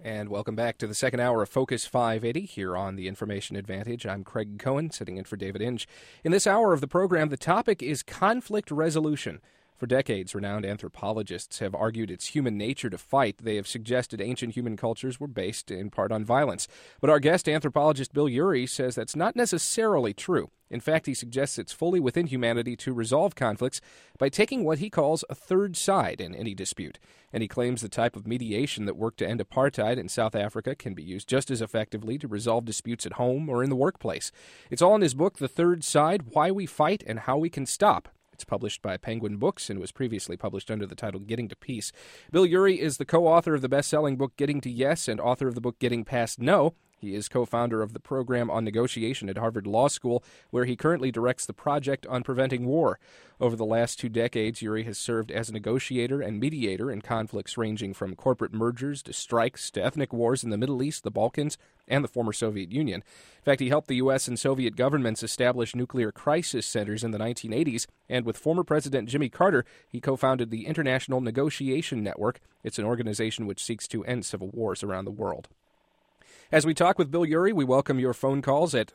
And welcome back to the second hour of Focus 580 here on the Information Advantage. I'm Craig Cohen, sitting in for David Inge. In this hour of the program, the topic is conflict resolution. For decades, renowned anthropologists have argued it's human nature to fight. They have suggested ancient human cultures were based in part on violence. But our guest anthropologist Bill Ury says that's not necessarily true. In fact, he suggests it's fully within humanity to resolve conflicts by taking what he calls a third side in any dispute. And he claims the type of mediation that worked to end apartheid in South Africa can be used just as effectively to resolve disputes at home or in the workplace. It's all in his book, The Third Side, Why We Fight and How We Can Stop. It's published by Penguin Books and was previously published under the title Getting to Peace. Bill Ury is the co-author of the best-selling book Getting to Yes and author of the book Getting Past No. He is co-founder of the program on negotiation at Harvard Law School, where he currently directs the Project on Preventing War. Over the last 2 decades, Ury has served as a negotiator and mediator in conflicts ranging from corporate mergers to strikes to ethnic wars in the Middle East, the Balkans, and the former Soviet Union. In fact, he helped the U.S. and Soviet governments establish nuclear crisis centers in the 1980s, and with former President Jimmy Carter, he co-founded the International Negotiation Network. It's an organization which seeks to end civil wars around the world. As we talk with Bill Ury, we welcome your phone calls at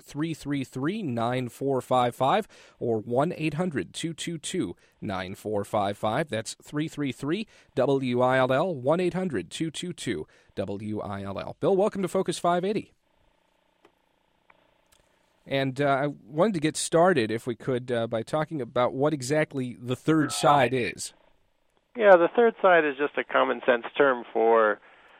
333-9455 or 1-800-222-9455. That's 333-WILL, 1-800-222-WILL. Bill, welcome to Focus 580. And I wanted to get started, if we could, by talking about what exactly the third side is. Yeah, the third side is just a common sense term for,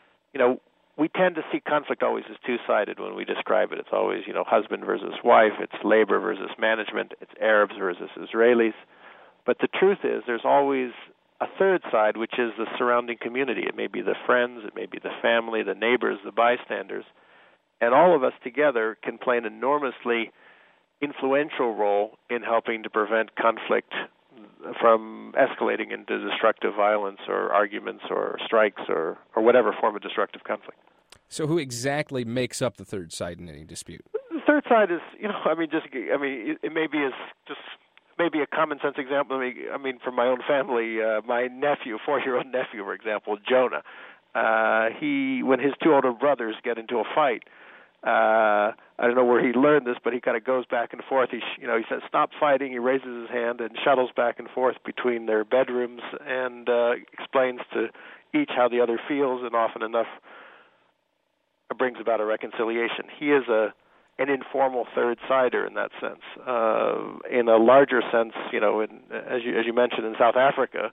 we tend to see conflict always as two-sided when we describe it. It's always, husband versus wife, it's labor versus management, it's Arabs versus Israelis. But the truth is there's always a third side, which is the surrounding community. It may be the friends, it may be the family, the neighbors, the bystanders. And all of us together can play an enormously influential role in helping to prevent conflict from escalating into destructive violence or arguments or strikes or whatever form of destructive conflict. So who exactly makes up the third side in any dispute? The third side is, it may be maybe a common sense example. From my own family, my nephew, 4-year-old nephew, for example, Jonah, when his 2 older brothers get into a fight, I don't know where he learned this, but he kind of goes back and forth. He says, "Stop fighting." He raises his hand and shuttles back and forth between their bedrooms and explains to each how the other feels, and often enough brings about a reconciliation. He is an informal third-sider in that sense. In a larger sense, as you mentioned in South Africa,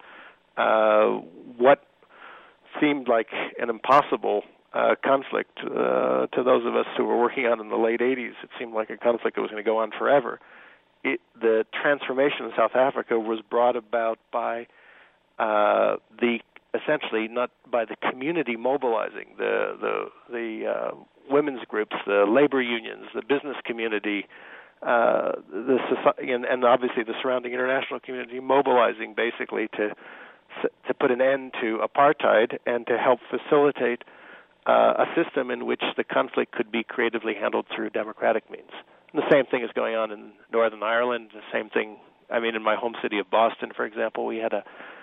what seemed like an impossible conflict to those of us who were working on in the late 80s. It seemed like a conflict that was going to go on forever. The transformation in South Africa was brought about by essentially not by the community mobilizing, the women's groups, the labor unions, the business community, the society, and obviously the surrounding international community mobilizing basically to put an end to apartheid and to help facilitate a system in which the conflict could be creatively handled through democratic means. And the same thing is going on in Northern Ireland. The same thing, in my home city of Boston, for example, we had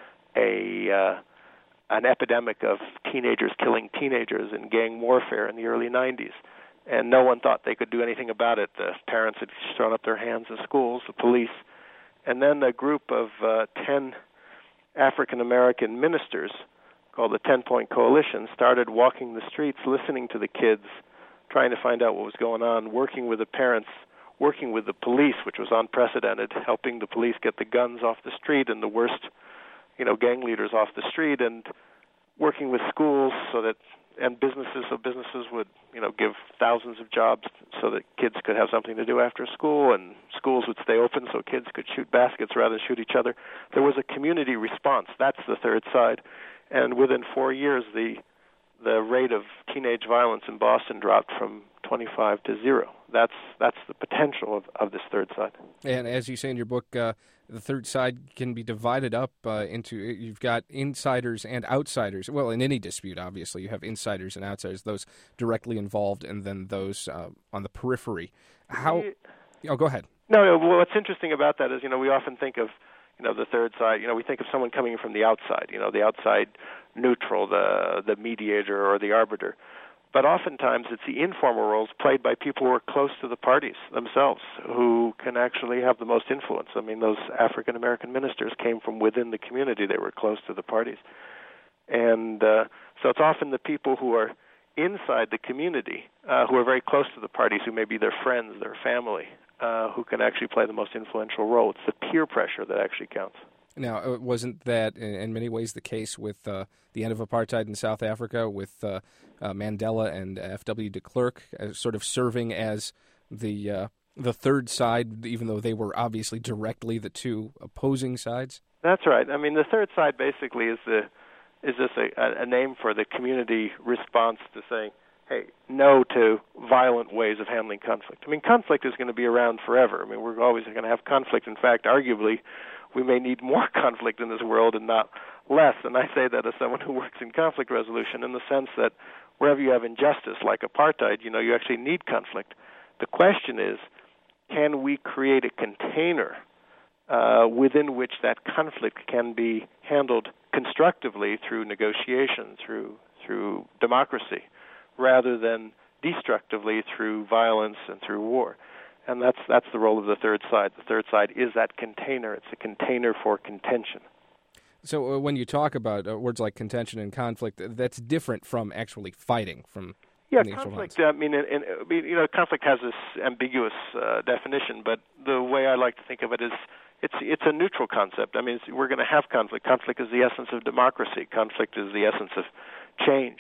an epidemic of teenagers killing teenagers in gang warfare in the early 90s. And no one thought they could do anything about it. The parents had thrown up their hands in schools, the police. And then a group of 10 African-American ministers called the 10-Point Coalition started walking the streets, listening to the kids, trying to find out what was going on, working with the parents, working with the police, which was unprecedented, helping the police get the guns off the street and the worst, gang leaders off the street, and working with schools and businesses, so businesses would, give thousands of jobs so that kids could have something to do after school, and schools would stay open so kids could shoot baskets rather than shoot each other. There was a community response. That's the third side. And within 4 years, the rate of teenage violence in Boston dropped from 25 to 0. That's the potential of this third side. And as you say in your book, the third side can be divided up into, you've got insiders and outsiders. Well, in any dispute, obviously, you have insiders and outsiders, those directly involved, and then those on the periphery. Go ahead. No, what's interesting about that is, we often think of, the third side, we think of someone coming from the outside, the outside neutral, the mediator or the arbiter. But oftentimes it's the informal roles played by people who are close to the parties themselves, who can actually have the most influence. I mean, those African American ministers came from within the community. They were close to the parties. And so it's often the people who are inside the community, who are very close to the parties, who may be their friends, their family, who can actually play the most influential role. It's the peer pressure that actually counts. Now, wasn't that in many ways the case with the end of apartheid in South Africa, with Mandela and F.W. de Klerk sort of serving as the third side, even though they were obviously directly the two opposing sides? That's right. I mean, the third side basically is just a name for the community response to saying, hey, no to violent ways of handling conflict. I mean, conflict is going to be around forever. I mean, we're always going to have conflict. In fact, arguably, we may need more conflict in this world and not less. And I say that as someone who works in conflict resolution, in the sense that wherever you have injustice, like apartheid, you actually need conflict. The question is, can we create a container within which that conflict can be handled constructively through negotiation, through democracy, rather than destructively through violence and through war? And that's the role of the third side. The third side is that container. It's a container for contention. So when you talk about words like contention and conflict, that's different from actually fighting. Conflict. I mean, conflict has this ambiguous definition, but the way I like to think of it is it's a neutral concept. I mean, we're going to have conflict. Conflict is the essence of democracy. Conflict is the essence of change.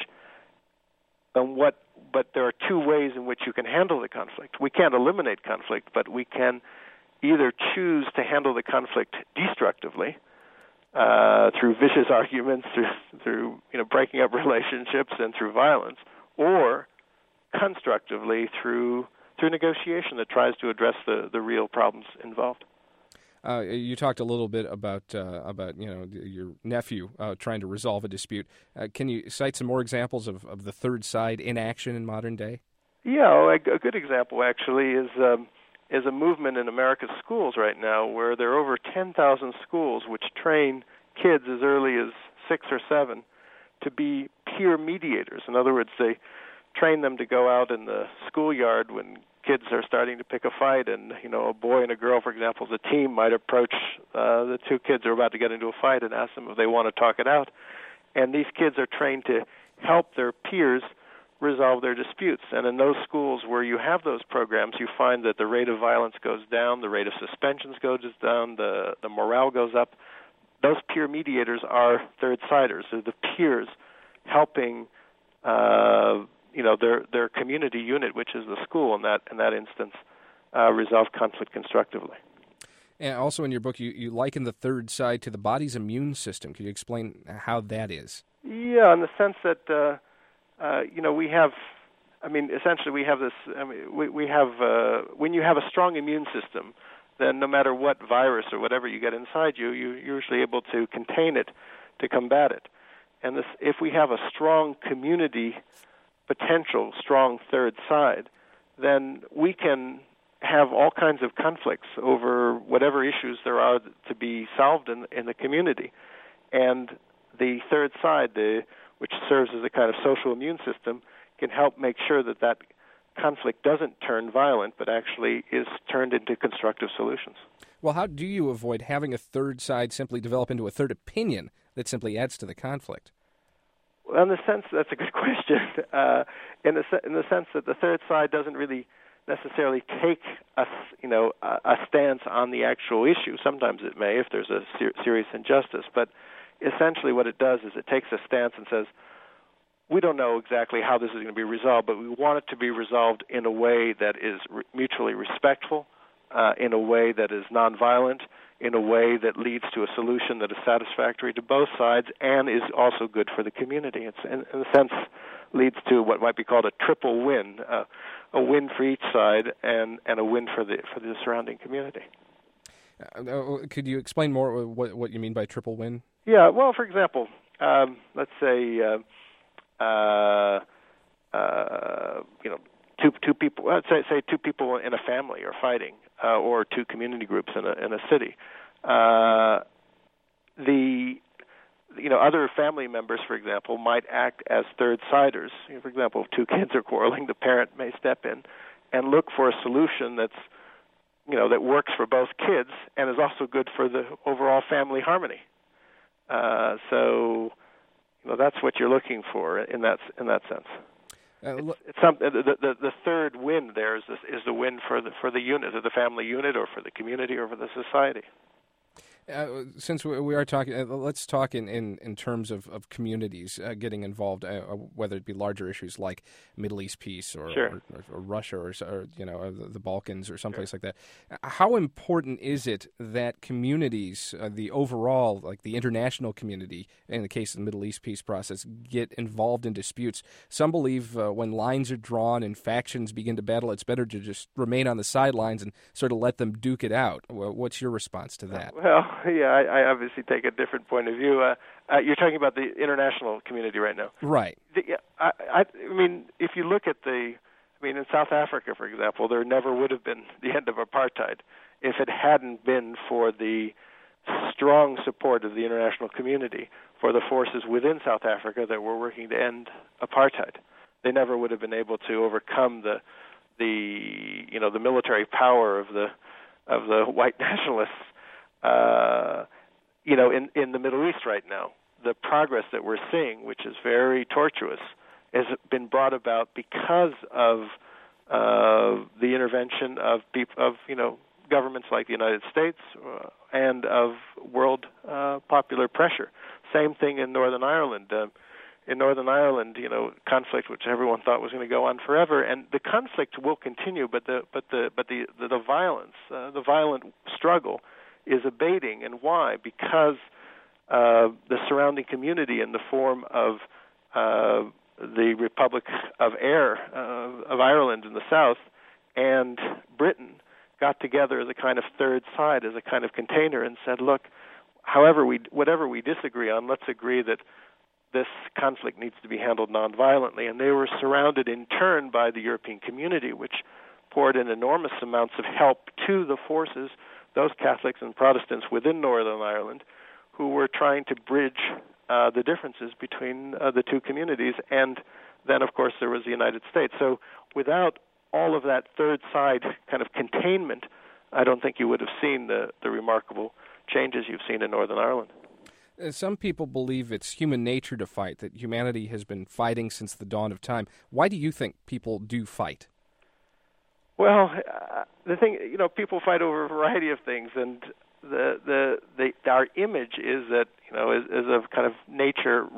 But there are two ways in which you can handle the conflict. We can't eliminate conflict, but we can either choose to handle the conflict destructively through vicious arguments, through breaking up relationships, and through violence, or constructively through negotiation that tries to address the real problems involved. You talked a little bit about your nephew trying to resolve a dispute. Can you cite some more examples of the third side in action in modern day? Yeah, a good example actually is a movement in America's schools right now, where there are over 10,000 schools which train kids as early as 6 or 7 to be peer mediators. In other words, they train them to go out in the schoolyard when kids are starting to pick a fight, and a boy and a girl, for example, as a team might approach the two kids who are about to get into a fight and ask them if they want to talk it out. And these kids are trained to help their peers resolve their disputes. And in those schools where you have those programs, you find that the rate of violence goes down, the rate of suspensions goes down, the morale goes up. Those peer mediators are third-siders. They're the peers helping their community unit, which is the school in that instance, resolve conflict constructively. And also in your book, you liken the third side to the body's immune system. Can you explain how that is? Yeah, in the sense that we have. I mean, essentially, we have this. I mean, we have when you have a strong immune system, then no matter what virus or whatever you get inside you, you're usually able to contain it, to combat it. And if we have a strong community potential, strong third side, then we can have all kinds of conflicts over whatever issues there are to be solved in the community. And the third side, which serves as a kind of social immune system, can help make sure that conflict doesn't turn violent, but actually is turned into constructive solutions. Well, how do you avoid having a third side simply develop into a third opinion that simply adds to the conflict? Well, in the sense, that's a good question. In the sense that the third side doesn't really necessarily take a stance on the actual issue. Sometimes it may, if there's a serious injustice. But essentially, what it does is it takes a stance and says, we don't know exactly how this is going to be resolved, but we want it to be resolved in a way that is mutually respectful, in a way that is nonviolent, in a way that leads to a solution that is satisfactory to both sides and is also good for the community. It's, in a sense, leads to what might be called a triple win, a win for each side and a win for the surrounding community. Could you explain more what you mean by triple win? Yeah, well, for example, let's say two people. Let's say two people in a family are fighting, or two community groups in a city. other family members, for example, might act as third-siders. For example, if two kids are quarreling, the parent may step in and look for a solution that works for both kids and is also good for the overall family harmony. So that's what you're looking for in that sense. The third win there is the win for the unit, or the family unit, or for the community, or for the society. Since we are talking, let's talk in terms of communities getting involved, whether it be larger issues like Middle East peace or Russia or the Balkans or someplace like that. How important is it that communities, the overall, like the international community, in the case of the Middle East peace process, get involved in disputes? Some believe when lines are drawn and factions begin to battle, it's better to just remain on the sidelines and sort of let them duke it out. What's your response to that? Well, yeah, I obviously take a different point of view. You're talking about the international community right now. Right. I mean, if you look at in South Africa, for example, there never would have been the end of apartheid if it hadn't been for the strong support of the international community for the forces within South Africa that were working to end apartheid. They never would have been able to overcome the military power of the white nationalists. In the Middle East right now, the progress that we're seeing, which is very tortuous, has been brought about because of the intervention of governments like the United States and of world popular pressure. Same thing in Northern Ireland. In Northern Ireland, conflict which everyone thought was going to go on forever, and the conflict will continue, but the violence, the violent struggle, is abating. And why? Because the surrounding community, in the form of the Republic of Ireland in the south, and Britain, got together as a kind of third side, as a kind of container, and said, look, whatever we disagree on, let's agree that this conflict needs to be handled nonviolently. And they were surrounded in turn by the European community, which poured in enormous amounts of help to the forces, those Catholics and Protestants within Northern Ireland, who were trying to bridge the differences between the two communities. And then, of course, there was the United States. So without all of that third side kind of containment, I don't think you would have seen the remarkable changes you've seen in Northern Ireland. Some people believe it's human nature to fight, that humanity has been fighting since the dawn of time. Why do you think people do fight? Well, the thing, people fight over a variety of things, and our image is that, is of kind of nature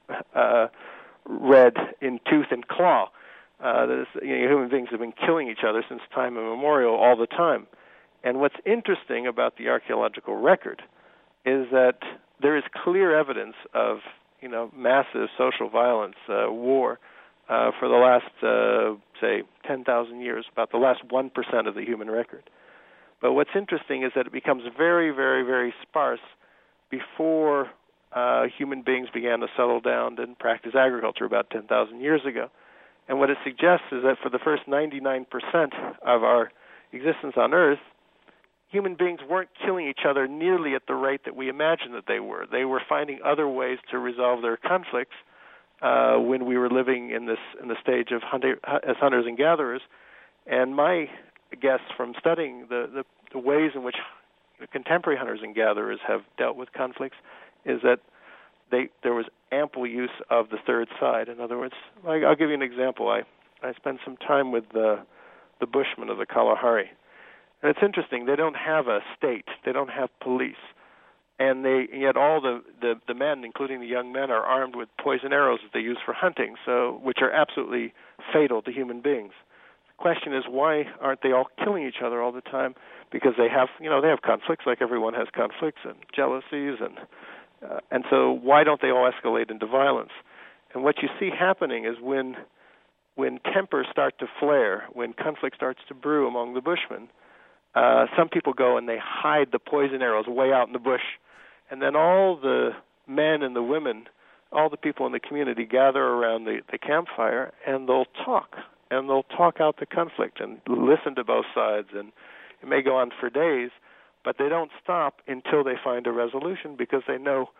red in tooth and claw. Human beings have been killing each other since time immemorial all the time. And what's interesting about the archaeological record is that there is clear evidence of, massive social violence, war, for the last, say, 10,000 years, about the last 1% of the human record. But what's interesting is that it becomes very, very, very sparse before human beings began to settle down and practice agriculture about 10,000 years ago. And what it suggests is that for the first 99% of our existence on Earth, human beings weren't killing each other nearly at the rate that we imagined that they were. They were finding other ways to resolve their conflicts when we were living in the stage of as hunters and gatherers. And my guess from studying the ways in which contemporary hunters and gatherers have dealt with conflicts is that there was ample use of the third side. In other words, I'll give you an example. I spent some time with the Bushmen of the Kalahari. And it's interesting, they don't have a state, they don't have police. And yet all the men, including the young men, are armed with poison arrows that they use for hunting, which are absolutely fatal to human beings. The question is, why aren't they all killing each other all the time? Because they have conflicts, like everyone has conflicts and jealousies, and so why don't they all escalate into violence? And what you see happening is when tempers start to flare, when conflict starts to brew among the Bushmen, some people go and they hide the poison arrows way out in the bush, and then all the men and the women, all the people in the community gather around the campfire, and they'll talk out the conflict and listen to both sides, and it may go on for days, but they don't stop until they find a resolution, because they know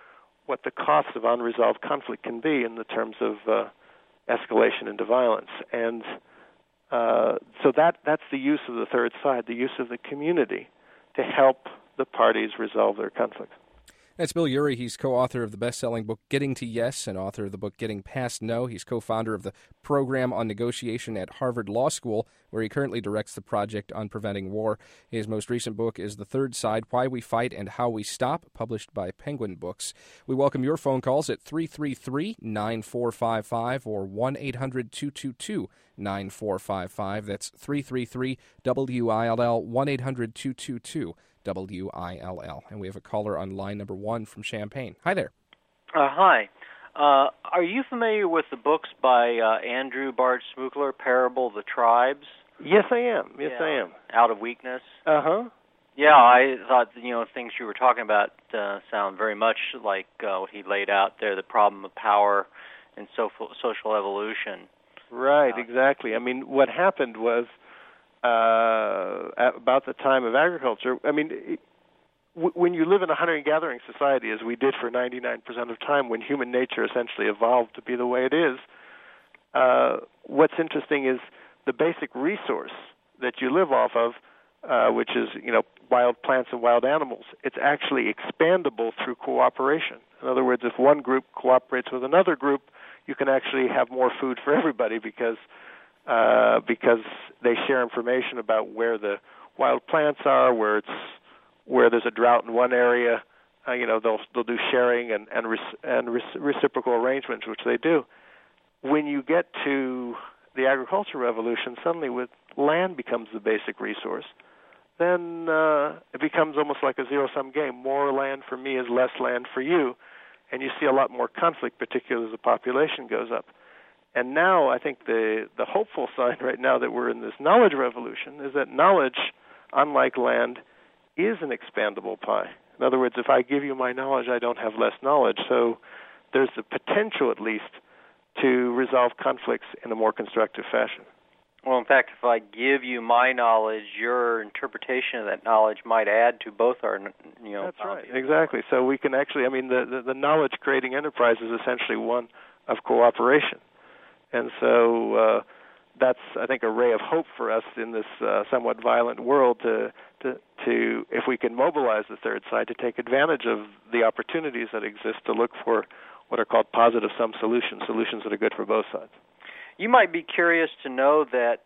what the costs of unresolved conflict can be in the terms of escalation into violence. And so that's the use of the third side, the use of the community to help the parties resolve their conflicts. That's Bill Ury. He's co-author of the best-selling book Getting to Yes and author of the book Getting Past No. He's co-founder of the program on negotiation at Harvard Law School, where he currently directs the Project on Preventing War. His most recent book is The Third Side, Why We Fight and How We Stop, published by Penguin Books. We welcome your phone calls at 333-9455 or 1-800-222-9455. That's 333-WILL, 1-800-222-WILL. And we have a caller on line number 1 from Champaign. Hi there. Hi. Are you familiar with the books by Andrew Bart Smoukler, Parable of the Tribes? Yes, I am. I am. Out of Weakness? Uh-huh. Yeah, I thought, things you were talking about sound very much like what he laid out there, the problem of power and social evolution. Right, exactly. I mean, what happened was about the time of agriculture, when you live in a hunter-gathering society, as we did for 99% of time, when human nature essentially evolved to be the way it is, what's interesting is the basic resource that you live off of, which is, wild plants and wild animals. It's actually expandable through cooperation. In other words, if one group cooperates with another group, you can actually have more food for everybody because they share information about where the wild plants are, where there's a drought in one area. They'll do sharing and reciprocal arrangements, which they do. When you get to the agricultural revolution, suddenly with land becomes the basic resource. Then it becomes almost like a zero-sum game. More land for me is less land for you, and you see a lot more conflict, particularly as the population goes up. And now I think the hopeful sign right now that we're in this knowledge revolution is that knowledge, unlike land, is an expandable pie. In other words, if I give you my knowledge, I don't have less knowledge. So there's the potential, at least, to resolve conflicts in a more constructive fashion. Well, in fact, if I give you my knowledge, your interpretation of that knowledge might add to both our, That's right, exactly. So we can actually, the knowledge-creating enterprise is essentially one of cooperation. And so that's, I think, a ray of hope for us in this somewhat violent world to if we can mobilize the third side to take advantage of the opportunities that exist to look for what are called positive-sum solutions that are good for both sides. You might be curious to know that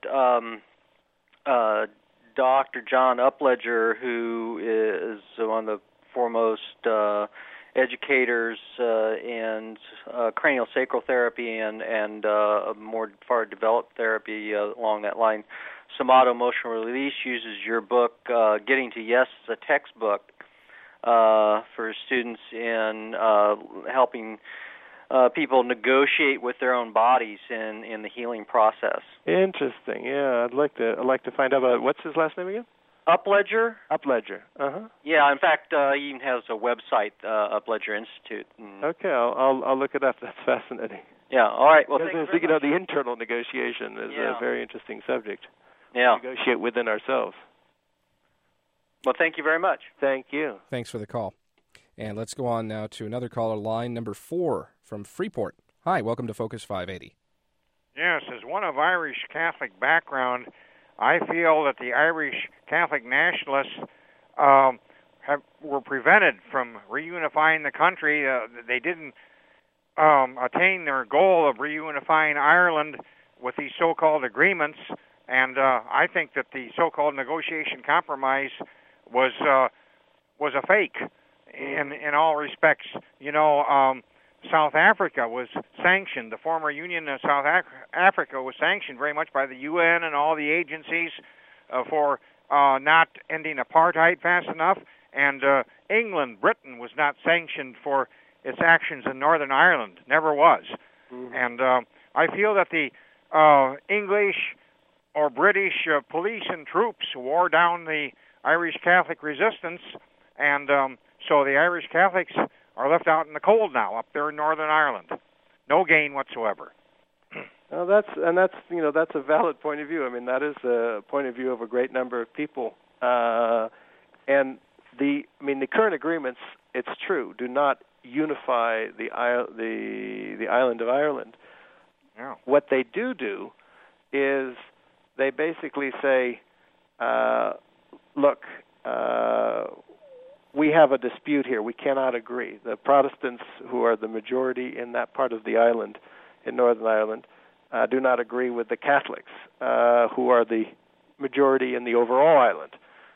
Dr. John Upledger, who is one of the foremost educators in craniosacral therapy and more far developed therapy along that line, Somato Emotional Release, uses your book, Getting to Yes, as a textbook for students in helping people negotiate with their own bodies in the healing process. Interesting. Yeah, I'd like to find out about what's his last name again? Upledger. Uh-huh. Yeah, in fact, he even has a website, Upledger Institute. Okay, I'll look it up. That's fascinating. Yeah. All right. Well, the internal negotiation is a very interesting subject. Yeah. Negotiate within ourselves. Well, thank you very much. Thank you. Thanks for the call. And let's go on now to another caller, line number 4 from Freeport. Hi, welcome to Focus 580. Yes, as one of Irish Catholic background, I feel that the Irish Catholic nationalists were prevented from reunifying the country. They didn't attain their goal of reunifying Ireland with these so-called agreements, and I think that the so-called negotiation compromise was a fake in all respects. South Africa was sanctioned. The former Union of South Africa was sanctioned very much by the UN and all the agencies for not ending apartheid fast enough. And Britain was not sanctioned for its actions in Northern Ireland, never was. Mm-hmm. And I feel that the English or British police and troops wore down the Irish Catholic resistance, and so the Irish Catholics are left out in the cold now up there in Northern Ireland. No gain whatsoever. Well, that's a valid point of view. I mean, that is a point of view of a great number of people. And the current agreements, it's true, do not unify the island of Ireland. Yeah. What they do is they basically say, look, we have a dispute here. We cannot agree. The Protestants, who are the majority in that part of the island, in Northern Ireland, do not agree with the Catholics, who are the majority in the overall island.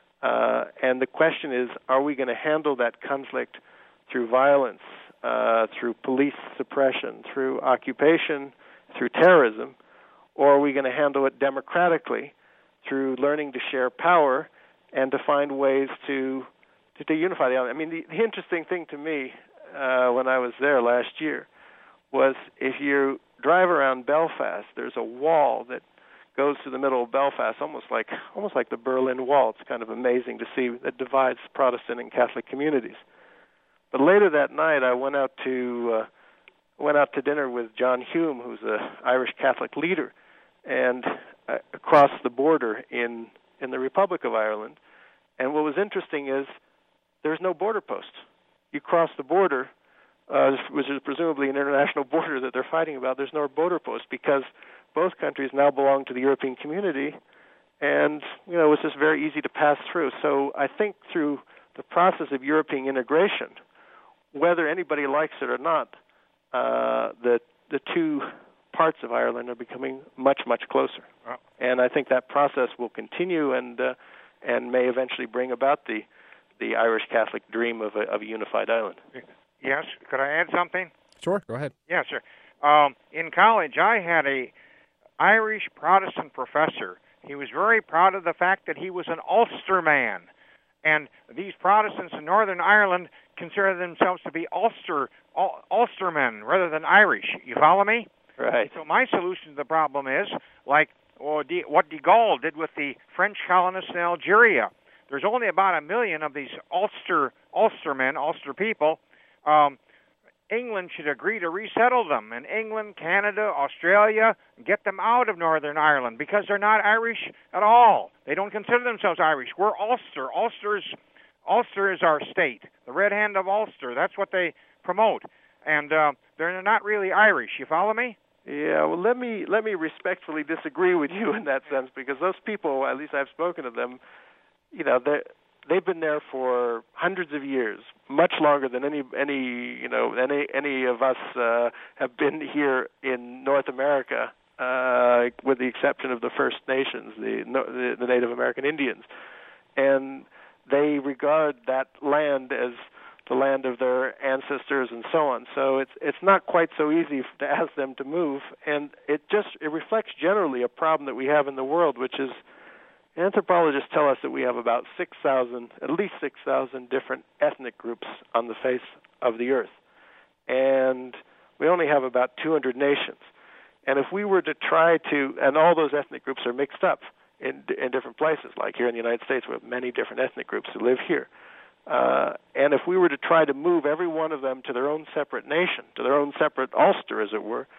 And the question is, are we going to handle that conflict through violence, through police suppression, through occupation, through terrorism, or are we going to handle it democratically through learning to share power and to find ways to unify the island? I mean, the interesting thing to me when I was there last year was if you drive around Belfast, there's a wall that goes to the middle of Belfast, almost like the Berlin Wall. It's kind of amazing to see that divides Protestant and Catholic communities. But later that night, I went out to dinner with John Hume, who's an Irish Catholic leader, and across the border in the Republic of Ireland. And what was interesting is there's no border post. You cross the border, which is presumably an international border that they're fighting about. There's no border post because both countries now belong to the European community, and it's just very easy to pass through. So I think through the process of European integration, whether anybody likes it or not, the two parts of Ireland are becoming much, much closer. Wow. And I think that process will continue and may eventually bring about the Irish Catholic dream of a unified island. Yes, could I add something? Sure, go ahead. Yes, sir. In college, I had a Irish Protestant professor. He was very proud of the fact that he was an Ulsterman. And these Protestants in Northern Ireland consider themselves to be Ulstermen rather than Irish. You follow me? Right. So my solution to the problem is, like what de Gaulle did with the French colonists in Algeria. There's only about 1 million of these Ulstermen, Ulster people. England should agree to resettle them, and England, Canada, Australia, get them out of Northern Ireland because they're not Irish at all. They don't consider themselves Irish. We're Ulster. Ulster is our state, the Red Hand of Ulster. That's what they promote, and they're not really Irish. You follow me? Yeah. Well, let me respectfully disagree with you in that sense, because those people, at least I've spoken to them, they've been there for hundreds of years, much longer than any of us have been here in North America, with the exception of the First Nations, the Native American Indians, and they regard that land as the land of their ancestors and so on. So it's not quite so easy to ask them to move, and it reflects generally a problem that we have in the world, which is anthropologists tell us that we have about at least 6,000 different ethnic groups on the face of the earth, and we only have about 200 nations. And if we were to try to, and all those ethnic groups are mixed up in different places, like here in the United States, we have many different ethnic groups who live here. And if we were to try to move every one of them to their own separate nation, to their own separate Ulster, as it were,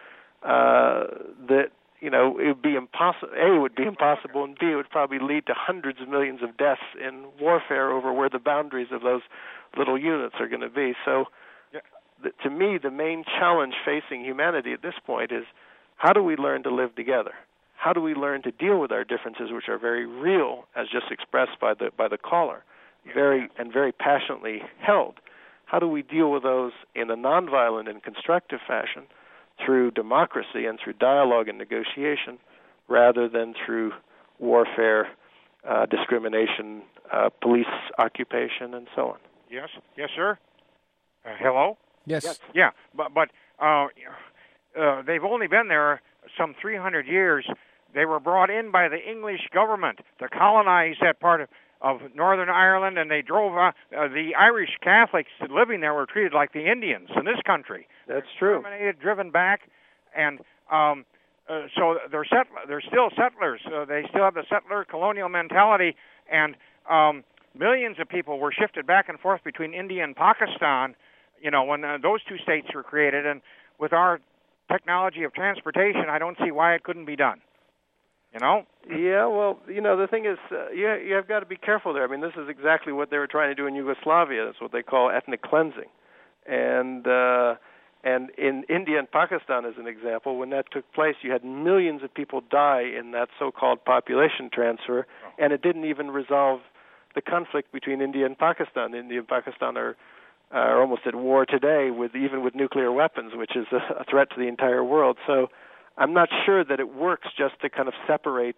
it would be impossible. A, it would be impossible, and B, it would probably lead to hundreds of millions of deaths in warfare over where the boundaries of those little units are going to be. So, to me, the main challenge facing humanity at this point is, how do we learn to live together? How do we learn to deal with our differences, which are very real, as just expressed by the caller, very passionately held? How do we deal with those in a nonviolent and constructive fashion, through democracy and through dialogue and negotiation, rather than through warfare, discrimination, police occupation, and so on? Yes, sir. Hello. Yes. Yeah, but they've only been there some 300 years. They were brought in by the English government to colonize that part of Northern Ireland, and they drove the Irish Catholics living there were treated like the Indians in this country. That's true. Terminated, driven back, and so they're still settlers. They still have the settler colonial mentality, and millions of people were shifted back and forth between India and Pakistan. When those two states were created, and with our technology of transportation, I don't see why it couldn't be done. Yeah, well, the thing is, you have got to be careful there. I mean, this is exactly what they were trying to do in Yugoslavia. That's what they call ethnic cleansing. And in India and Pakistan, as an example, when that took place, you had millions of people die in that so-called population transfer, and it didn't even resolve the conflict between India and Pakistan. India and Pakistan are almost at war today, even with nuclear weapons, which is a threat to the entire world. So I'm not sure that it works just to kind of separate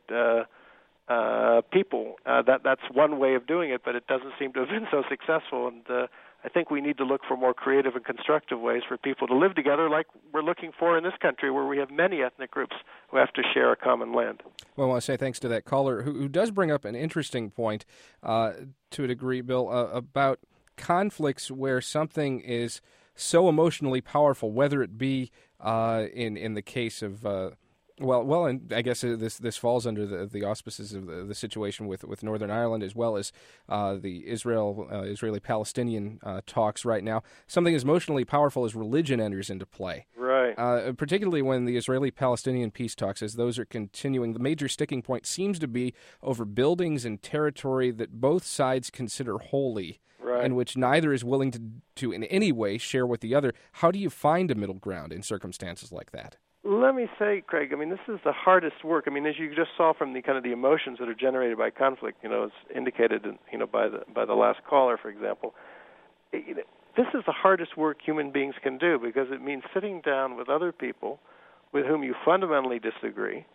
people. That's one way of doing it, but it doesn't seem to have been so successful. And I think we need to look for more creative and constructive ways for people to live together like we're looking for in this country, where we have many ethnic groups who have to share a common land. Well, I want to say thanks to that caller who does bring up an interesting point to a degree, Bill, about conflicts where something is so emotionally powerful, whether it be in the case of and I guess this falls under the auspices of the situation with Northern Ireland, as well as the Israeli-Palestinian talks right now. Something as emotionally powerful as religion enters into play. Right. Particularly when the Israeli-Palestinian peace talks, as those are continuing, the major sticking point seems to be over buildings and territory that both sides consider holy, right, and which neither is willing to in any way share with the other. How do you find a middle ground in circumstances like that? Let me say, Craig, I mean, this is the hardest work. I mean, as you just saw from the kind of the emotions that are generated by conflict, as indicated, by the last caller, for example. This is the hardest work human beings can do, because it means sitting down with other people with whom you fundamentally disagree,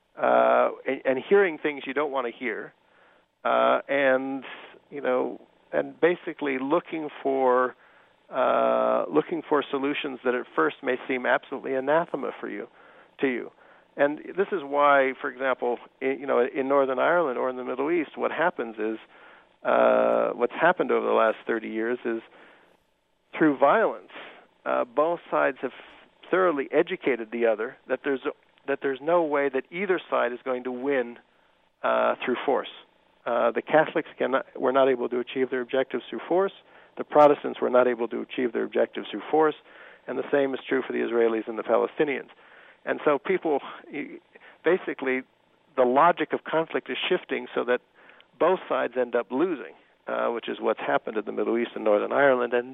and hearing things you don't want to hear, and basically looking for solutions that at first may seem absolutely anathema to you. And this is why, for example, in Northern Ireland or in the Middle East, what happens is, what's happened over the last 30 years is, through violence, both sides have thoroughly educated the other that there's no way that either side is going to win through force. The Catholics were not able to achieve their objectives through force. The Protestants were not able to achieve their objectives through force, and the same is true for the Israelis and the Palestinians. And so basically, the logic of conflict is shifting so that both sides end up losing, which is what's happened in the Middle East and Northern Ireland. And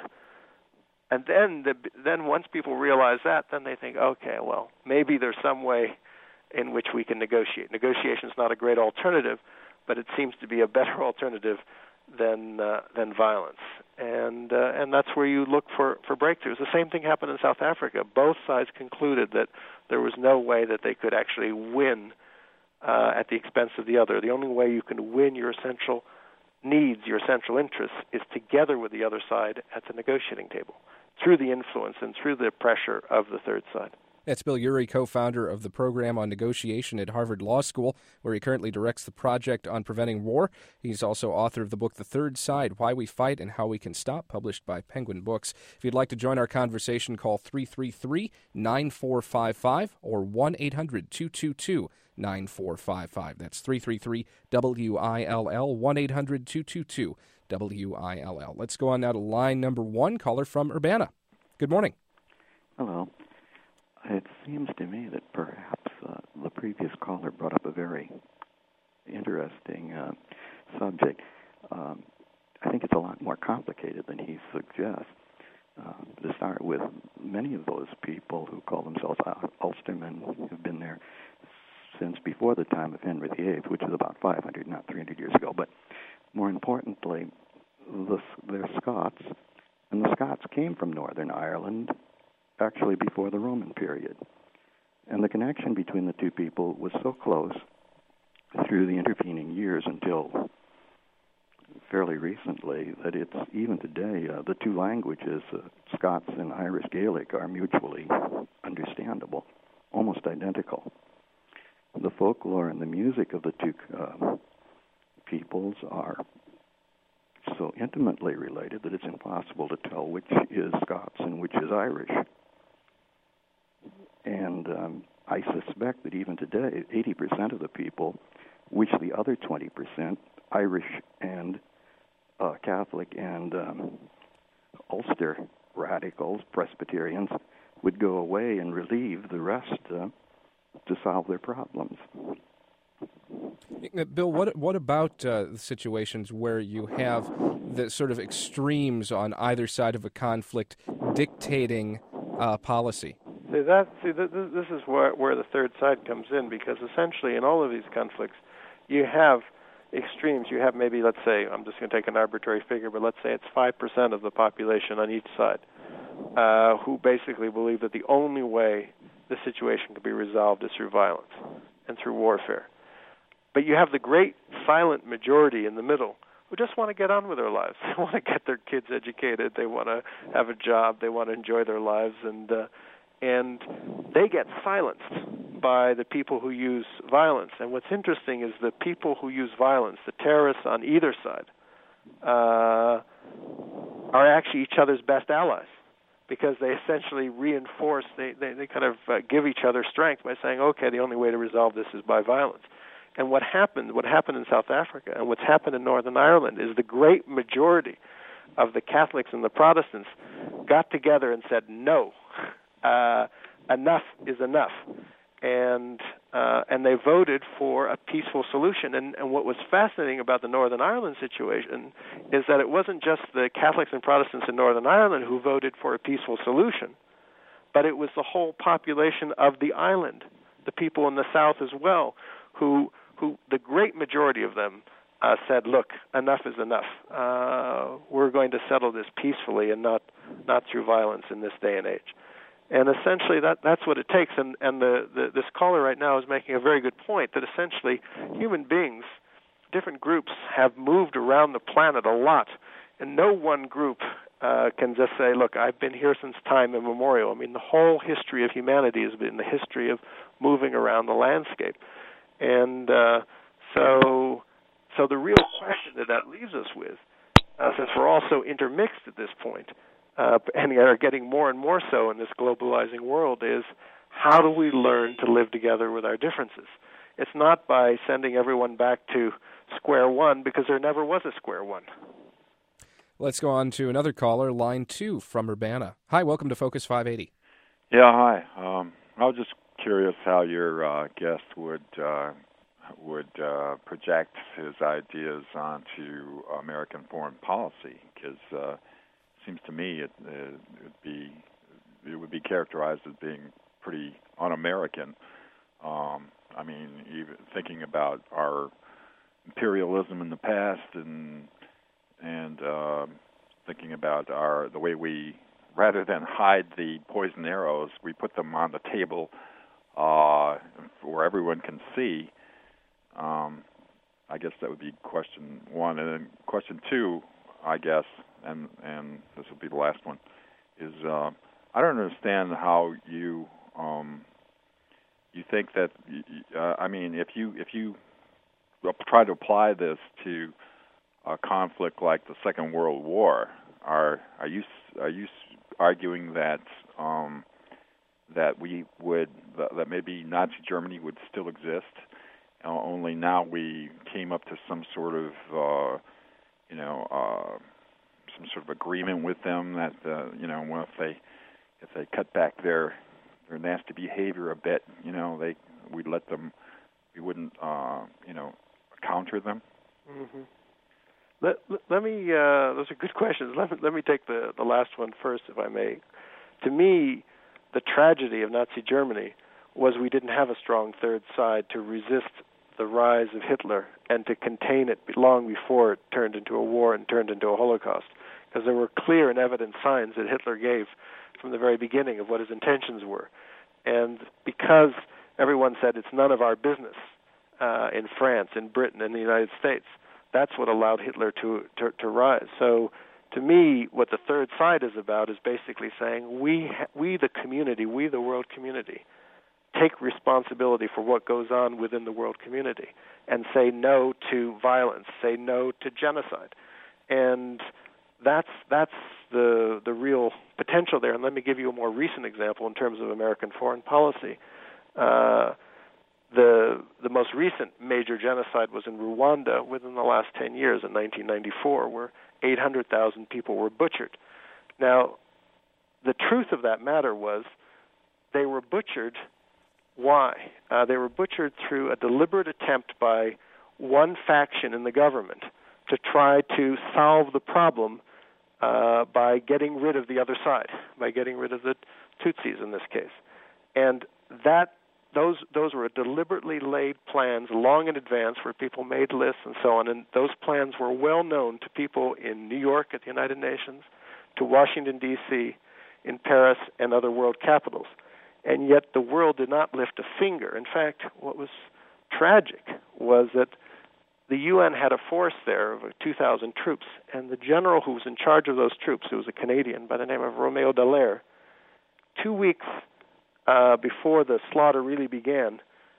then once people realize that, then they think, okay, well, maybe there's some way in which we can negotiate. Negotiation is not a great alternative, but it seems to be a better alternative than violence, and that's where you look for breakthroughs. The same thing happened in South Africa. Both sides concluded that there was no way that they could actually win at the expense of the other. The only way you can win your essential needs, your essential interests, is together with the other side at the negotiating table, through the influence and through the pressure of the third side. That's Bill Ury, co-founder of the program on negotiation at Harvard Law School, where he currently directs the Project on Preventing War. He's also author of the book The Third Side, Why We Fight and How We Can Stop, published by Penguin Books. If you'd like to join our conversation, call 333-9455 or 1-800-222-9455. That's 333-WILL, 1-800-222-WILL. Let's go on now to line number one, caller from Urbana. Good morning. Hello. It seems to me that perhaps the previous caller brought up a very interesting subject. I think it's a lot more complicated than he suggests. To start with, many of those people who call themselves Ulstermen have been there since before the time of Henry VIII, which is about 500, not 300 years ago. But more importantly, they're Scots, and the Scots came from Northern Ireland actually before the Roman period. And the connection between the two people was so close through the intervening years until fairly recently that it's even today, the two languages, Scots and Irish Gaelic, are mutually understandable, almost identical. The folklore and the music of the two peoples are so intimately related that it's impossible to tell which is Scots and which is Irish. And I suspect that even today, 80% of the people, which the other 20%, Irish and Catholic and Ulster radicals, Presbyterians, would go away and relieve the rest to solve their problems. Bill, what about the situations where you have the sort of extremes on either side of a conflict dictating policy? This is where the third side comes in, because essentially in all of these conflicts, you have extremes. You have maybe, let's say, I'm just going to take an arbitrary figure, but let's say it's 5% of the population on each side who basically believe that the only way the situation can be resolved is through violence and through warfare. But you have the great silent majority in the middle who just want to get on with their lives. They want to get their kids educated. They want to have a job. They want to enjoy their lives, and they get silenced by the people who use violence. And what's interesting is the people who use violence, the terrorists on either side, are actually each other's best allies, because they essentially reinforce, they kind of give each other strength by saying, okay, the only way to resolve this is by violence. And what happened in South Africa and what's happened in Northern Ireland is the great majority of the Catholics and the Protestants got together and said, no, enough is enough. And they voted for a peaceful solution. And what was fascinating about the Northern Ireland situation is that it wasn't just the Catholics and Protestants in Northern Ireland who voted for a peaceful solution, but it was the whole population of the island, the people in the south as well, who the great majority of them said, look, enough is enough. We're going to settle this peacefully and not through violence in this day and age. And essentially that's what it takes. And this caller right now is making a very good point, that essentially human beings, different groups, have moved around the planet a lot. And no one group can just say, look, I've been here since time immemorial. I mean, the whole history of humanity has been the history of moving around the landscape. And so the real question that leaves us with, since we're all so intermixed at this point, and are getting more and more so in this globalizing world, is how do we learn to live together with our differences? It's not by sending everyone back to square one, because there never was a square one. Let's go on to another caller, line 2 from Urbana. Hi, welcome to Focus 580. Yeah, hi. I was just curious how your guest would project his ideas onto American foreign policy, because it seems to me it would be characterized as being pretty un-American. I mean, even thinking about our imperialism in the past, and thinking about the way we, rather than hide the poison arrows, we put them on the table where everyone can see. I guess that would be question one. And then question two, I guess, and this will be the last one, is I don't understand how you think that, I mean, if you try to apply this to a conflict like the Second World War, are you arguing that that maybe Nazi Germany would still exist, only now we came up to some sort of some sort of agreement with them that well, if they cut back their nasty behavior a bit, we'd let them, we wouldn't counter them. Mm-hmm. Let me those are good questions. Let me take the last one first, if I may. To me, the tragedy of Nazi Germany was we didn't have a strong third side to resist the rise of Hitler and to contain it long before it turned into a war and turned into a Holocaust, because there were clear and evident signs that Hitler gave from the very beginning of what his intentions were. And because everyone said it's none of our business in France, in Britain, in the United States, that's what allowed Hitler to rise. So to me, what the third side is about is basically saying we the community, we the world community, take responsibility for what goes on within the world community and say no to violence, say no to genocide. And that's the real potential there. And let me give you a more recent example in terms of American foreign policy. The most recent major genocide was in Rwanda within the last 10 years in 1994, where 800,000 people were butchered. Now, the truth of that matter was they were butchered. Why? They were butchered through a deliberate attempt by one faction in the government to try to solve the problem by getting rid of the other side, by getting rid of the Tutsis in this case. And those were deliberately laid plans long in advance where people made lists and so on, and those plans were well known to people in New York at the United Nations, to Washington, D.C., in Paris, and other world capitals. And yet the world did not lift a finger. In fact, what was tragic was that the UN had a force there of 2,000 troops, and the general who was in charge of those troops, who was a Canadian by the name of Roméo Dallaire, 2 weeks before the slaughter really began,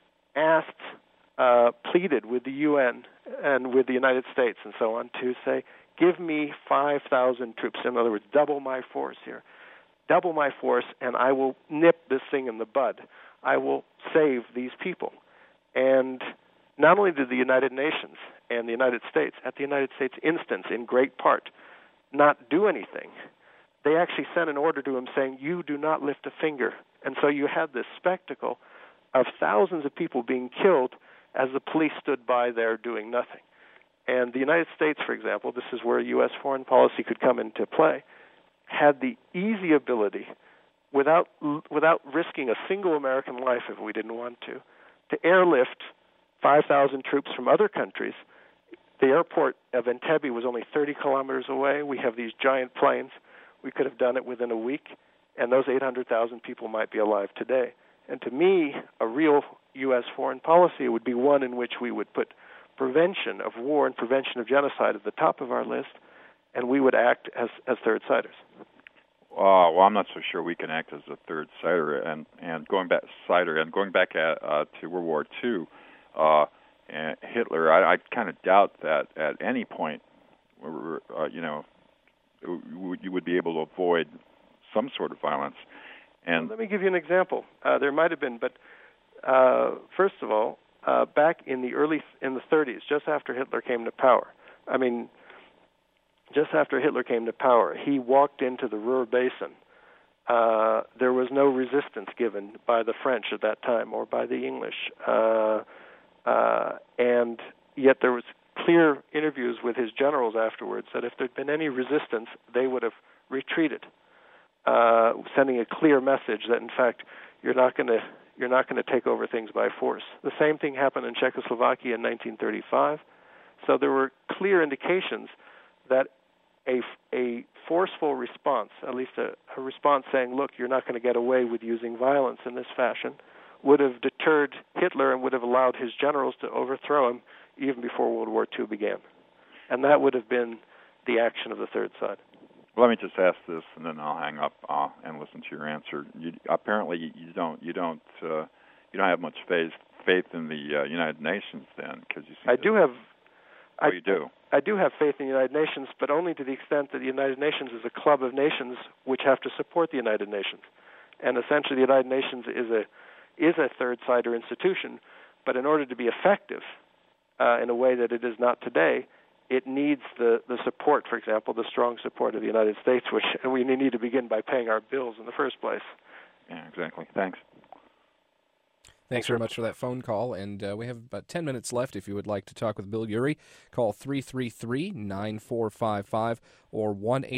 pleaded with the UN and with the United States and so on to say, give me 5,000 troops. In other words, double my force here. Double my force, and I will nip this thing in the bud. I will save these people. And not only did the United Nations and the United States, at the United States instance, in great part, not do anything, they actually sent an order to him saying, you do not lift a finger. And so you had this spectacle of thousands of people being killed as the police stood by there doing nothing. And the United States, for example, this is where U.S. foreign policy could come into play, had the easy ability, without risking a single American life if we didn't want to airlift 5,000 troops from other countries. The airport of Entebbe was only 30 kilometers away. We have these giant planes. We could have done it within a week, and those 800,000 people might be alive today. And to me, a real U.S. foreign policy would be one in which we would put prevention of war and prevention of genocide at the top of our list, and we would act as third-siders. Well, I'm not so sure we can act as a third-sider. And going back to World War II, and Hitler, I kind of doubt that at any point, you would be able to avoid some sort of violence. And let me give you an example. There might have been, but first of all, back in the 30s, just after Hitler came to power, he walked into the Ruhr Basin. There was no resistance given by the French at that time or by the English. And yet there was clear interviews with his generals afterwards that if there had been any resistance, they would have retreated, sending a clear message that, in fact, you're not going to take over things by force. The same thing happened in Czechoslovakia in 1935. So there were clear indications that a forceful response, at least a response saying, look, you're not going to get away with using violence in this fashion, would have deterred Hitler and would have allowed his generals to overthrow him even before World War II began. And that would have been the action of the third side. Let me just ask this, and then I'll hang up and listen to your answer. Apparently, you don't have much faith in the United Nations, then, because you seem you do. I do have faith in the United Nations, but only to the extent that the United Nations is a club of nations which have to support the United Nations. And essentially, the United Nations is a third-sider institution, but in order to be effective in a way that it is not today, it needs the support, for example, the strong support of the United States, which we need to begin by paying our bills in the first place. Yeah, exactly. Thanks. Thanks very much for that phone call, and we have about 10 minutes left. If you would like to talk with Bill Ury, call 333-9455 or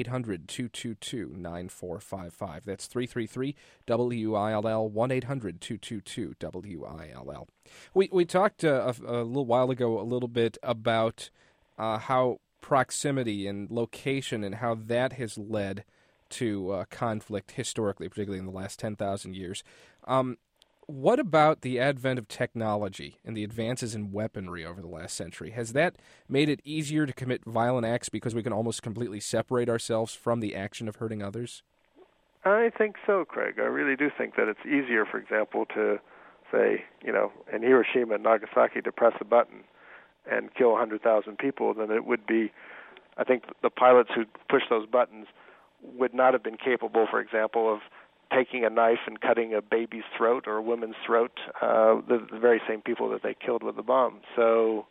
1-800-222-9455. That's 333-WILL, 1-800-222-WILL. We talked a little while ago a little bit about how proximity and location and how that has led to conflict historically, particularly in the last 10,000 years. What about the advent of technology and the advances in weaponry over the last century? Has that made it easier to commit violent acts because we can almost completely separate ourselves from the action of hurting others? I think so, Craig. I really do think that it's easier, for example, to say, in Hiroshima and Nagasaki, to press a button and kill 100,000 people than it would be. I think the pilots who pushed those buttons would not have been capable, for example, of taking a knife and cutting a baby's throat or a woman's throat, the very same people that they killed with the bomb. So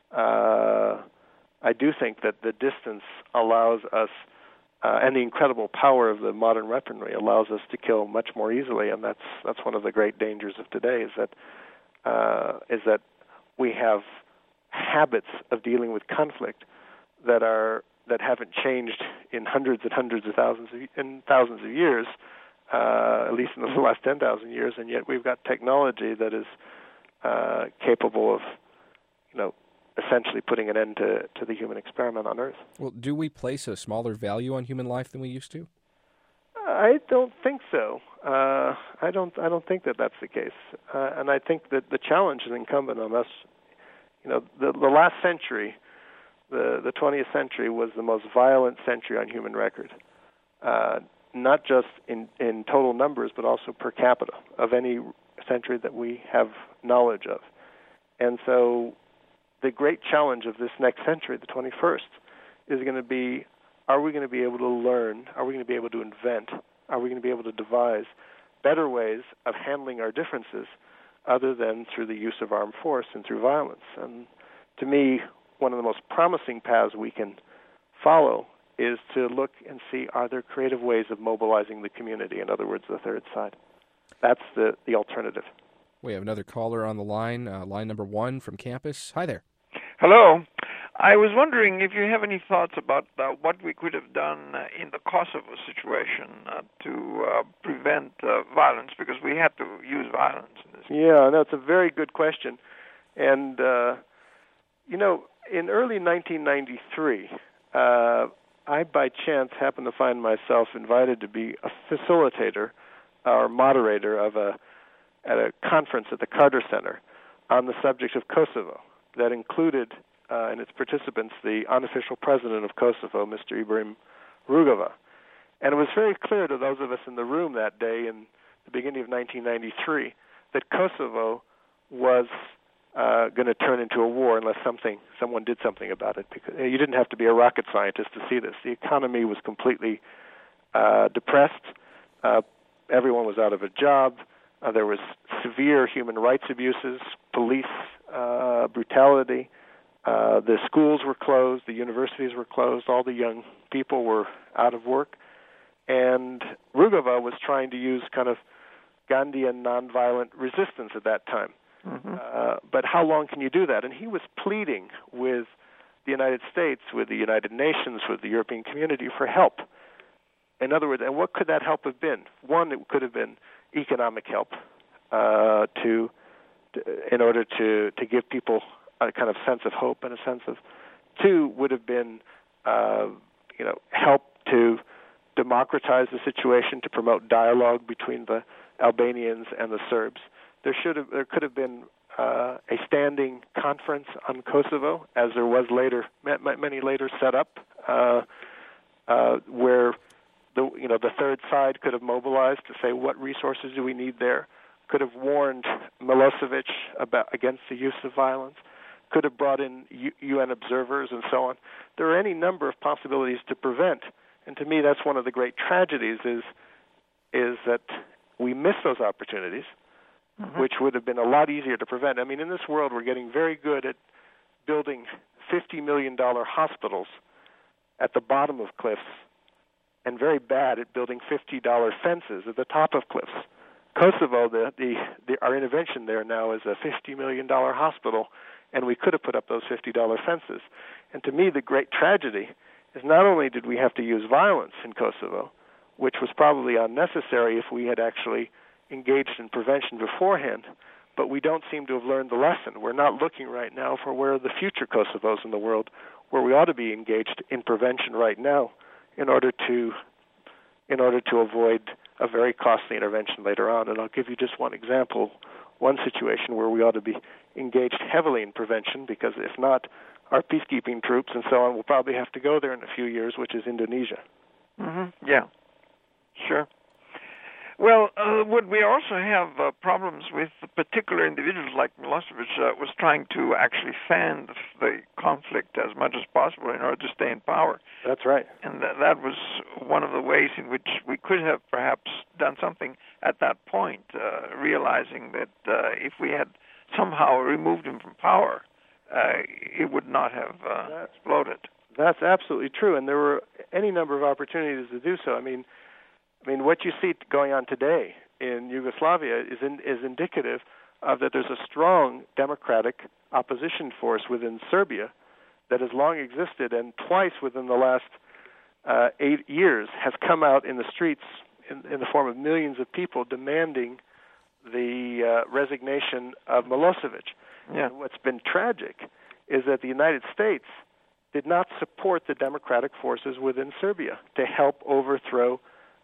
I do think that the distance allows us, and the incredible power of the modern weaponry allows us to kill much more easily, and that's one of the great dangers of today, is that we have habits of dealing with conflict that haven't changed in hundreds and hundreds of thousands of years, at least in the last 10,000 years, and yet we've got technology that is capable of, essentially putting an end to the human experiment on Earth. Well, do we place a smaller value on human life than we used to? I don't think so. I don't think that that's the case, and I think that the challenge is incumbent on us. The last century, the 20th century, was the most violent century on human record, not just in total numbers, but also per capita of any century that we have knowledge of. And so the great challenge of this next century, the 21st, is going to be, are we going to be able to learn, are we going to be able to invent, are we going to be able to devise better ways of handling our differences other than through the use of armed force and through violence? And to me, one of the most promising paths we can follow is to look and see, are there creative ways of mobilizing the community, in other words, the third side. That's the alternative. We have another caller on the line, line number 1 from campus. Hi there. Hello. I was wondering if you have any thoughts about what we could have done in the Kosovo situation to prevent violence, because we had to use violence in this. Yeah, no, it's a very good question. And, in early 1993, I, by chance, happened to find myself invited to be a facilitator or moderator at a conference at the Carter Center on the subject of Kosovo that included in its participants the unofficial president of Kosovo, Mr. Ibrahim Rugova. And it was very clear to those of us in the room that day in the beginning of 1993 that Kosovo was going to turn into a war unless someone did something about it. Because you didn't have to be a rocket scientist to see this. The economy was completely depressed. Everyone was out of a job. There was severe human rights abuses, police brutality. The schools were closed. The universities were closed. All the young people were out of work. And Rugova was trying to use kind of Gandhian nonviolent resistance at that time. Mm-hmm. But how long can you do that? And he was pleading with the United States, with the United Nations, with the European community for help. In other words, and what could that help have been? One, it could have been economic help in order to give people a kind of sense of hope and a sense of. Two would have been help to democratize the situation, to promote dialogue between the Albanians and the Serbs. There could have been a standing conference on Kosovo, as there was later, many later set up, where the third side could have mobilized to say, what resources do we need there? Could have warned Milosevic against the use of violence. Could have brought in UN observers and so on. There are any number of possibilities to prevent. And to me, that's one of the great tragedies is that we miss those opportunities, mm-hmm. which would have been a lot easier to prevent. I mean, in this world, we're getting very good at building $50 million hospitals at the bottom of cliffs and very bad at building $50 fences at the top of cliffs. Kosovo, our intervention there now is a $50 million hospital, and we could have put up those $50 fences. And to me, the great tragedy is not only did we have to use violence in Kosovo, which was probably unnecessary if we had actually engaged in prevention beforehand, but we don't seem to have learned the lesson. We're not looking right now for where are the future Kosovos in the world, where we ought to be engaged in prevention right now in order to avoid a very costly intervention later on. And I'll give you just one example, one situation where we ought to be engaged heavily in prevention, because if not, our peacekeeping troops and so on will probably have to go there in a few years, which is Indonesia. Mm-hmm. Yeah, sure. Well, would we also have problems with particular individuals like Milosevic was trying to actually fan the conflict as much as possible in order to stay in power? That's right. And that was one of the ways in which we could have perhaps done something at that point, realizing that if we had somehow removed him from power, it would not have exploded. That's absolutely true, and there were any number of opportunities to do so. I mean, what you see going on today in Yugoslavia is indicative that there's a strong democratic opposition force within Serbia that has long existed, and twice within the last 8 years has come out in the streets in the form of millions of people demanding the resignation of Milosevic. Yeah. And what's been tragic is that the United States did not support the democratic forces within Serbia to help overthrow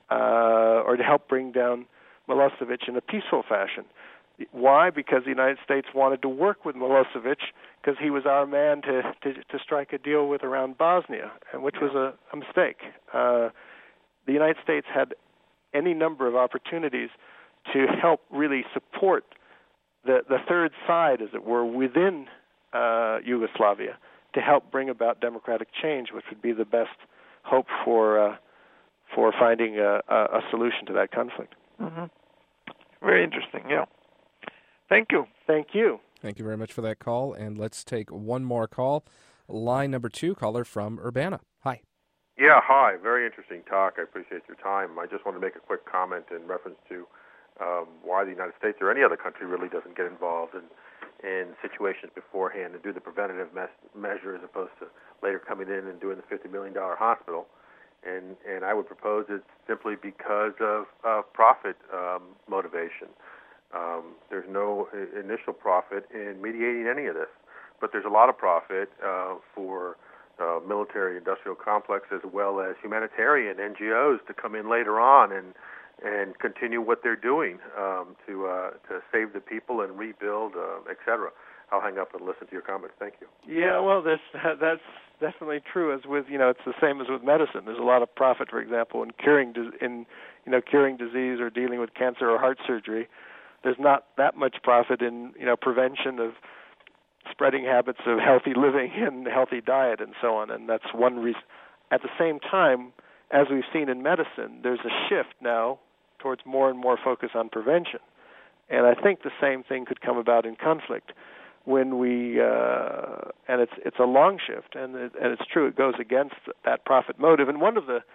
or to help bring down Milosevic in a peaceful fashion. Why? Because the United States wanted to work with Milosevic because he was our man to strike a deal with around Bosnia, which was a mistake. The United States had any number of opportunities to help really support the third side, as it were, within Yugoslavia to help bring about democratic change, which would be the best hope for finding a solution to that conflict. Mm-hmm. Very interesting, yeah. Thank you. Thank you. Thank you very much for that call, and let's take one more call. Line number 2, caller from Urbana. Hi. Yeah, hi. Very interesting talk. I appreciate your time. I just want to make a quick comment in reference to why the United States or any other country really doesn't get involved in situations beforehand and do the preventative measure as opposed to later coming in and doing the $50 million hospital. And I would propose it's simply because of profit motivation. There's no initial profit in mediating any of this, but there's a lot of profit for military-industrial complex as well as humanitarian NGOs to come in later on and continue what they're doing to save the people and rebuild, etc. I'll hang up and listen to your comments. Thank you. Yeah, well, that's definitely true. As with it's the same as with medicine. There's a lot of profit, for example, in curing disease or dealing with cancer or heart surgery. There's not that much profit in prevention of spreading habits of healthy living and healthy diet and so on. And that's one reason. At the same time, as we've seen in medicine, there's a shift now towards more and more focus on prevention. And I think the same thing could come about in conflict when we and it's a long shift, and it's true, it goes against that profit motive. And one of the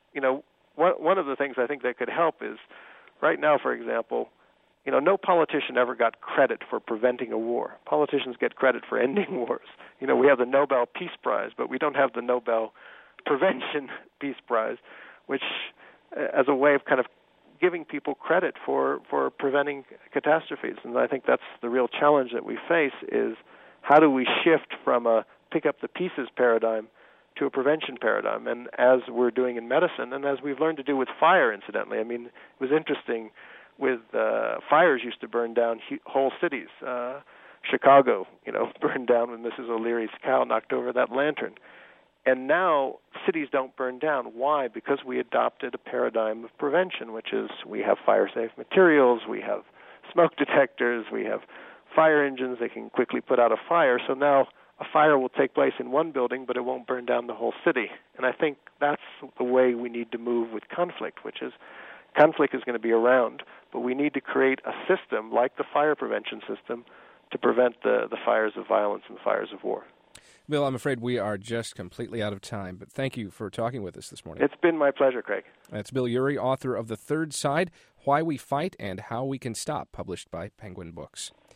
one of the things I think that could help is right now, for example, no politician ever got credit for preventing a war. Politicians get credit for ending wars. We have the Nobel Peace Prize, but we don't have the Nobel Prevention Peace Prize, which as a way of kind of giving people credit for preventing catastrophes. And I think that's the real challenge that we face is how do we shift from a pick-up-the-pieces paradigm to a prevention paradigm. And as we're doing in medicine, and as we've learned to do with fire, incidentally, I mean, it was interesting with fires used to burn down whole cities. Chicago, burned down when Mrs. O'Leary's cow knocked over that lantern. And now cities don't burn down. Why? Because we adopted a paradigm of prevention, which is we have fire-safe materials, we have smoke detectors, we have fire engines that can quickly put out a fire. So now a fire will take place in one building, but it won't burn down the whole city. And I think that's the way we need to move with conflict, which is conflict is going to be around, but we need to create a system like the fire prevention system to prevent the fires of violence and the fires of war. Bill, I'm afraid we are just completely out of time, but thank you for talking with us this morning. It's been my pleasure, Craig. That's Bill Ury, author of The Third Side, Why We Fight and How We Can Stop, published by Penguin Books.